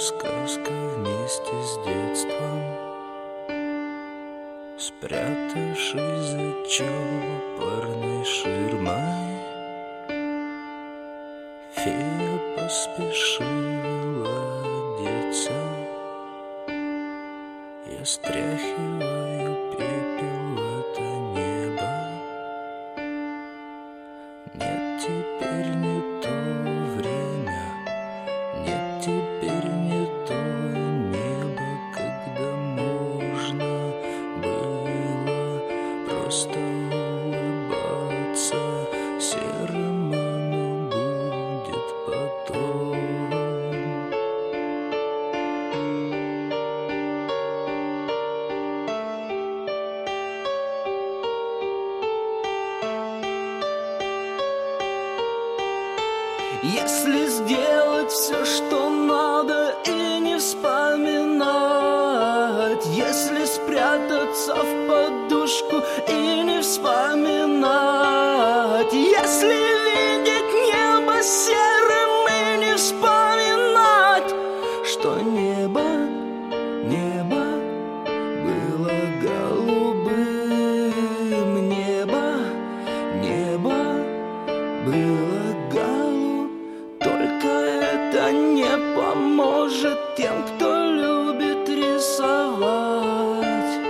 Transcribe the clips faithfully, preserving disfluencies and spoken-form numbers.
сказка вместе с детством, спрятавшись за чопорной ширмой, фея поспешила одеться. Я стряхиваю пепел в это небо. Нет, теперь не то время, нет, теперь не то небо, когда можно было просто улыбаться серым, оно будет потом. Если сделать все, что надо, и не вспоминать, если спрятаться в подушку и не вспоминать, если видеть небо серым и не вспоминать, что небо, небо было голубым, небо, небо было голубым. Только это не поможет тем, кто любит рисовать.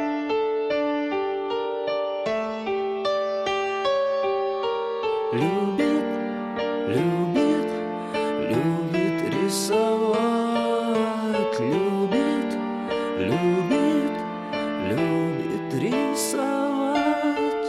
Любит, любит, любит рисовать. Любит, любит, любит рисовать.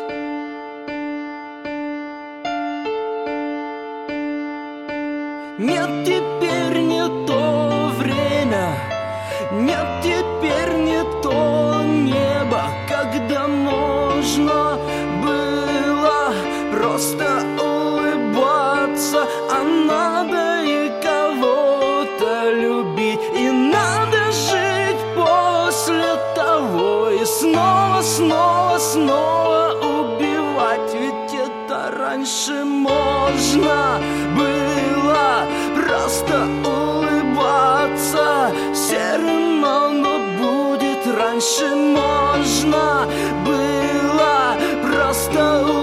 Нет, теперь не то время, нет, теперь не то небо, когда можно было просто улыбаться, а надо и кого-то любить, и надо жить после того, и снова, снова, снова убивать, ведь это раньше можно было просто улыбаться серым, оно будет. Раньше можно было просто улыбаться.